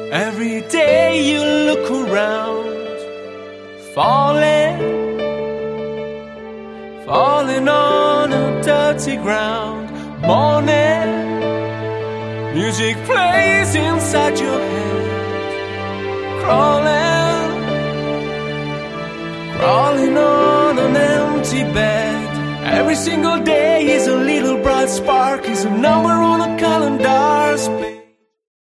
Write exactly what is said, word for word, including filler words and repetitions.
Every day you look around, falling, falling on a dirty ground. Morning, music plays inside your head. Crawling, crawling on an empty bed. Every single day is a little bright spark, is a number